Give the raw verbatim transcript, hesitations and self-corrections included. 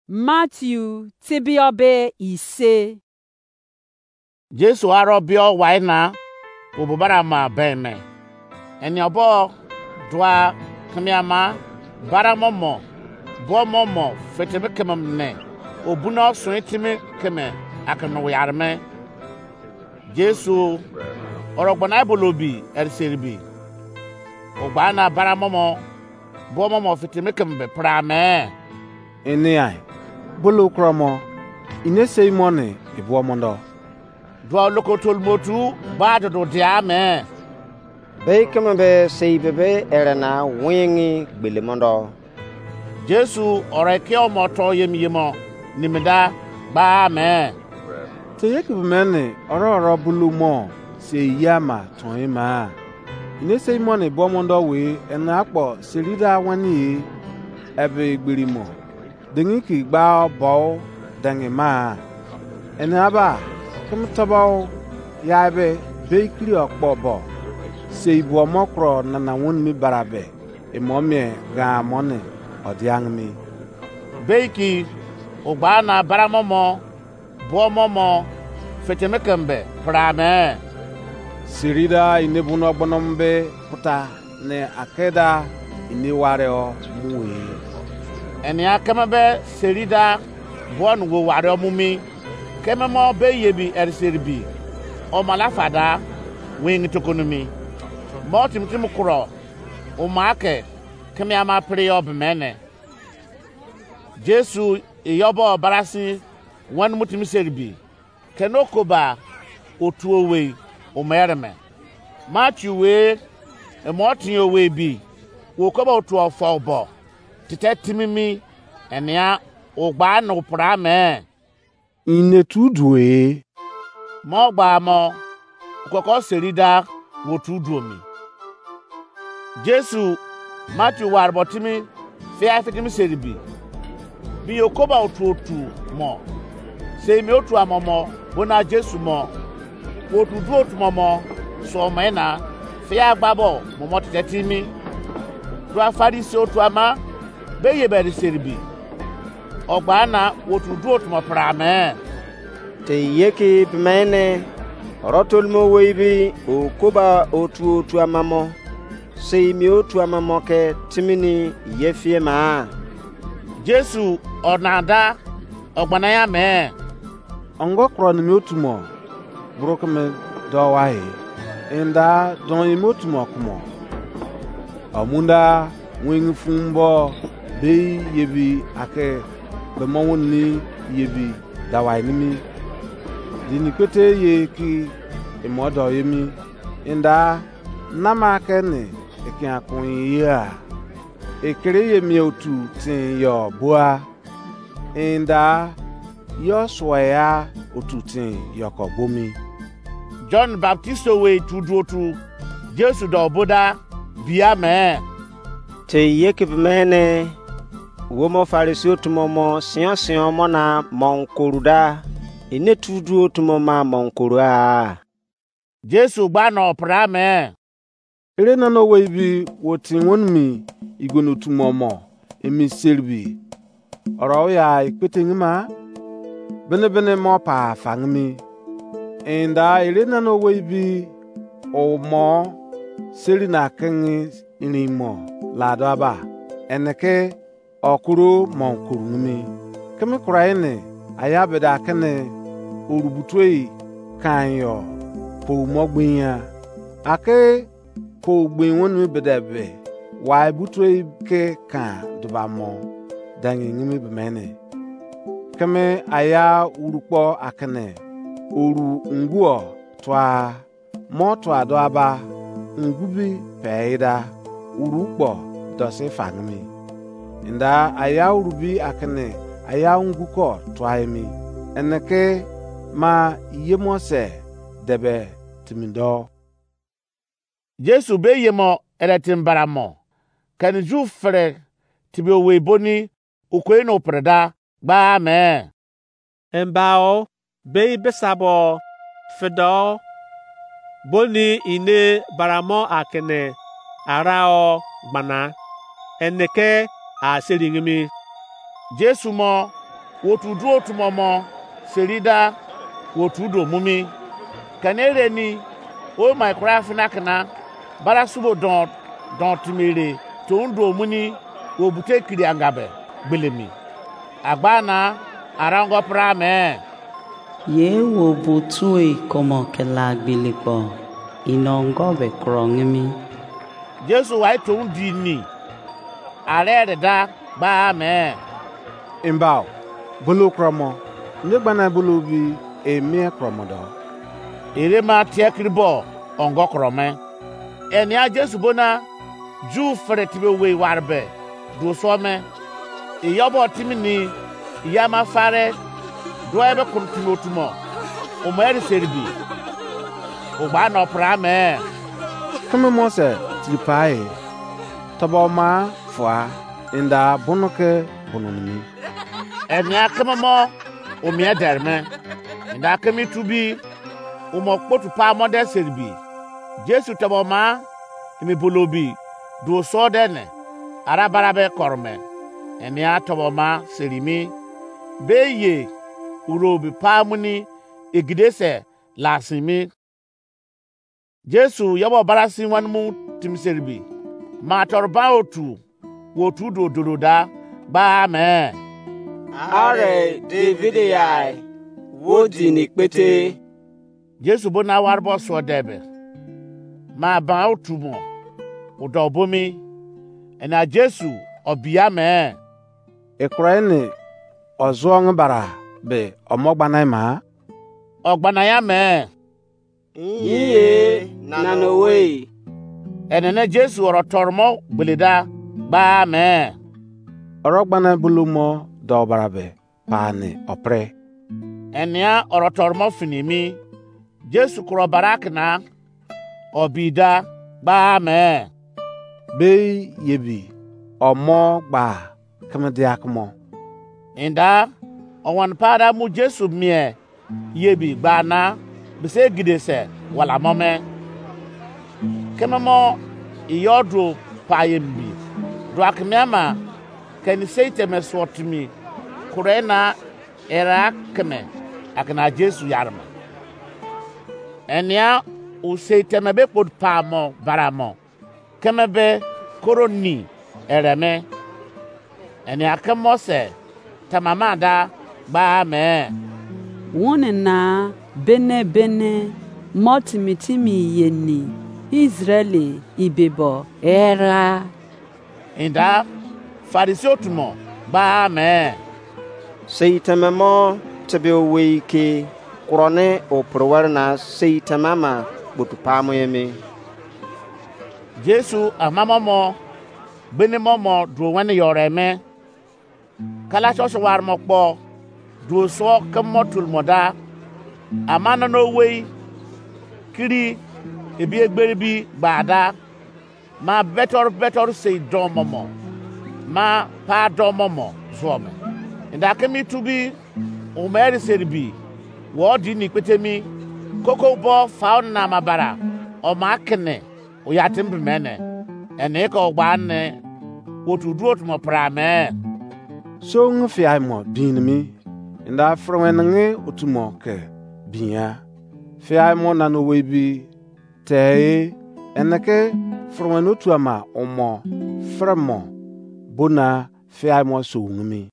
Matthew tibiobe ise. Jesu aro bio waina obubara ma beme. Eni obo dwa kamiama bara momo bo momo fetebe kemamne obuna so etime keme akano yarme. Jesu orogbona ibolobi erserbi ogbana bara momo bo momo fetebe kembe prame eni ai bolo kromo ine seimone ibo mondo dwa lokotol motu bado do diame be kembe seibebe erena wingi gbele mondo. Jesu oreke omoto yemiyemo nimida ba me te yekibemene oro oro bulu mo se yama ton ma ine seimone ibo mondo we ena akpo serida wani ebe gbirimo dengi ki gba bo dangi ma ena ba kem tabo yabe be kri okpo bo se ibo mokro na na won mi barabe e momie ga mone odiang mi beiki ogba na baramomo bo momo fetemekembe prame sirida inebuno ogbonombe puta ne akeda iniwareo muwe eni akamabe serida bon wo ware mumi kememo be yebi erserbi o malafada wing tokonomi motim tim kro o make kemiama preob mene Jesu iyobo barasi wan mutim serbi kenokoba otuowe o mereme Matthew we e motin owe bi wo koba otuo fobo titetimimi enia ogba no prame ine tudue mo gba mo kokko serida wo tuduomi Jesu Matthew warbotimi fia fitimi seribi bi yokoba otuotu mo se mi otu amomo bona Jesu mo wo tudu otu momo so mena fia gbabo momo titetimi do Farisi otu ama beye beri seribi ogba na wotudu otu mo prame te yeki bmene rotol mo weibi o koba otu otu amamo sei mi otu amamo ke timini yefie ma Jesu onada ogbana ya me ongo kro ni mi otu mo brokme do wae enda don mi otu mo kumo amunda wing fumbo be yebi ake be mawoni yebi dawai nimi dini kwete ye ki imodo yemi inda nama kene eki akun ya ekere yemi otu tin yo boa inda yo swaya otu tin yoko bomi John Baptist we tudu otu Jesu do boda bia me te yeki bmene womo Farisi otumomo sian sian mona monkoruda ine tudu otumoma monkorua Jesu gba no prame ere na no weibi wotin wonmi igonu tumomo emi serbi oro ya ikpetingima bene bene mo pa fangmi enda ere na no weibi o mo seri na kengi inimo lado aba eneke okuru monkurumi kemi kuraine ayabeda kene orubutwei kanyo po mogbinya ake po gbin wonu bedebe wa butwei ke kan dubamo dangi ngimi bemene kemi aya urukpo akene oru nguo twa moto ado aba ngubi peida urukpo dosi fangmi inda aya urubi akene aya nguko twaimi eneke ma yemose debe timindo Jesu be yemo eretin baramo kan ju fre tibe we boni ukwe no preda ba me embao be besabo fedo boni ine baramo akene arao gbana eneke a seringimi Jesu mo wotu du otu momo serida wotu do mumi kanere ni o my crafina kana bara subo don don timere to ndo muni wo bute kiri angabe belemi agbana arango prame ye wo butui komo kela gbelepo inongo be krongimi Jesu wa to ndi ni are da ba me imbao bulu kromo ne gbana bulu bi emi kromodo ere ma tie kribo ongo krome eni a Jesu bona ju fere tibe we warbe do so me iyobo timini iyama fare do ebe kuntumo tumo o meri serbi o ba no prame kama mose tripae tobo ma fwa inda bonoke bononimi eni akama mo o mi ederme inda akami tubi o mo kpotu pa mo de serbi Jesu tobo ma imi bolobi do so dene arabarabe korme eni atobo ma serimi beye urobi pamuni egidese lasimi Jesu yabo barasi wanmu timserbi ma torba otu wotu do doroda ba me are David yai wodi ni pete Jesu bona warbo so debe ma ba otu mo udobomi ena Jesu obia me ekrani ozuong bara be omogbana ma ogbana ya me iye nanowe enene Jesu orotormo gbeleda ba me orogbana bulumo dobara be pani opre enia orotormo finimi Jesu kro barakna obida ba me be yebi omo gba kamadiakmo inda owan pada mu Jesu mie yebi gbana bise gidese wala mome kemamo iyodro payembi do akmema kan seite mesotmi kurena era keme akna Jesu yarma enia u seite mebe pod pamo baramo kemebe koroni ereme enia kemose tamamada ba me wone na bene bene motimitimi yeni Israeli ibebo era inda farisiotumo ba me seitamamo tebe weke kurone o prowarna seitamama butupamo yeme Jesu amamamo benimomo dro wane yoreme kala so war mokpo dro so kemotul moda amana no wei kiri ebi egbere bi gbada ma better better say domomo ma pa domomo zome nda kemi tubi o meri serbi wodi ni kwetemi koko bo faun na mabara o makne o yatim mene ene ko gbanne wotu duot mo prame so ngfi ai mo binmi nda frowenenge utumo ke biya fi ai mo na no webi te enake frowen otu ama omo fremo bona fi ai mo so ngmi